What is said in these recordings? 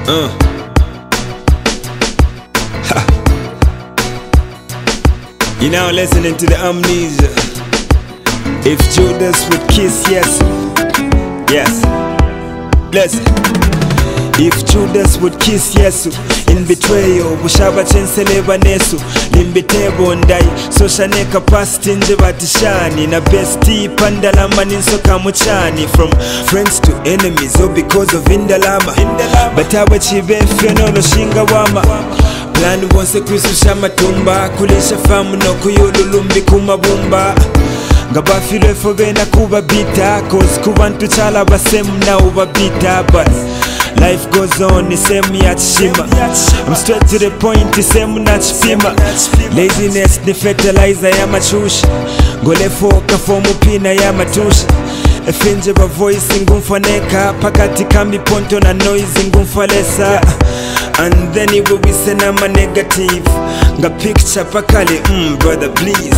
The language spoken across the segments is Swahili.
You're now listening to the Amnesia. If Judas would kiss Yesu, yes, listen. If Judas would kiss Yesu in betrayal, bushaba chenseleba nesu limbitebo ndai soshane capacity nje batishani na bestie pandalama ninsoka muchani. From friends to enemies, all because of indalama. Batawa chibe fenolo shinga wama. Plan wonse kwisusha matumba, kulisha famu no kuyululumbi kumabumba. Ngabafile fogena kuba bita, cause kubantu chala basemu na uba bita. But life goes on, the same yachima. I'm straight to the point, the same nachpima. Laziness, the fertilizer ya machusha. Gole foka fomu pina ya matusha. Efinje ba voice ngumfaneka, pakati kambi ponto na noise ngumfalesa. And then it will be send I'm a negative. Nga picture pakali, brother please.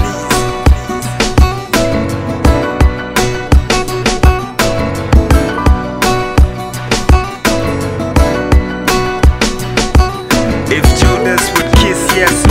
If Judas would kiss Yesu,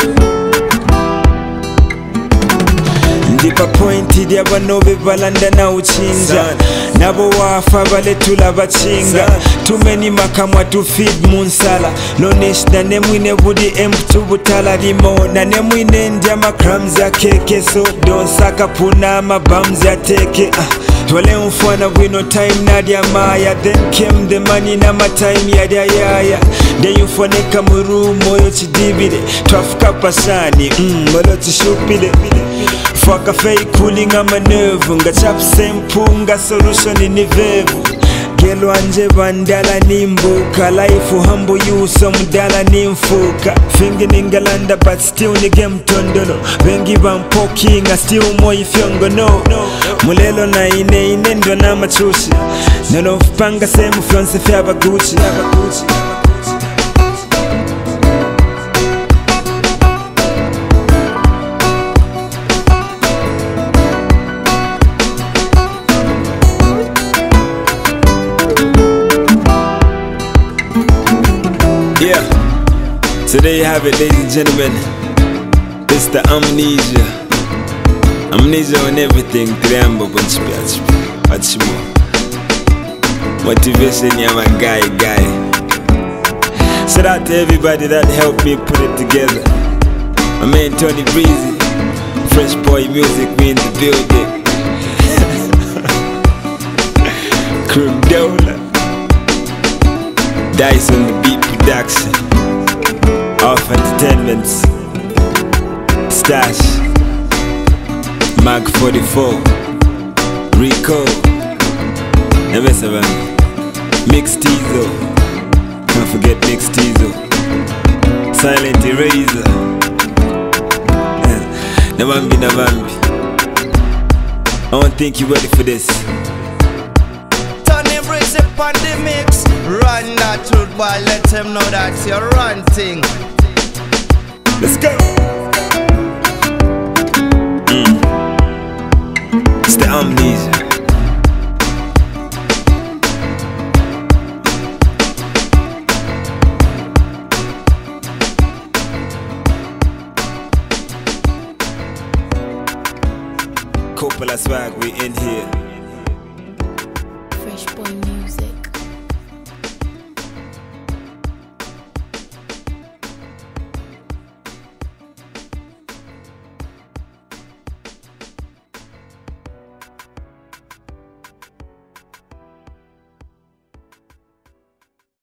ndipa pointed yabanobe balanda na uchinja. Nabo wafa baletula bachinga. Too many makamwa to feed munsala. No nish na nemwine budi emputu butala limo. Na nemwine ndiyama crumbs ya keke. So don't saka puna mabams ya teke. Twale mfwana wino time na dia maya. Then came the money na ma time ya dia yaya. Then you foneka muru moyo chidibide. Twafuka pasani, molo chishupide. Fuck a fake cooling on my nerve. Nga chap sempunga solution in the vevu. Gelo anje bandala nimbuka. Life humble you some dala nimfuka. Finger ningalanda but still ni game tondolo. Bengi bampoki nga still mo ifyongo no. Mulelo na ine ndo na machushi. Nelo fpanga semu fyonse fyaba Gucci. Yeah, so there you have it, ladies and gentlemen. It's the Amnesia. Amnesia on everything. Triambo Achimo. Motivation, yeah, my guy. Shout out to everybody that helped me put it together. My man Tony Breezy, Fresh Boy Music, we in the building. Crudola, Dice on the beat production. Off Entertainments, Stash, Mag 44, Rico, MS7, Mix Tizo, can't forget Mix Tizo, Silent Eraser, Navambi. I don't think you're ready for this. Tony Breezy on the mix. Run that truth, boy, let him know that's your run thing. Let's go. It's the Amnesia. Coppola swag, we in here. Fresh Boy Music.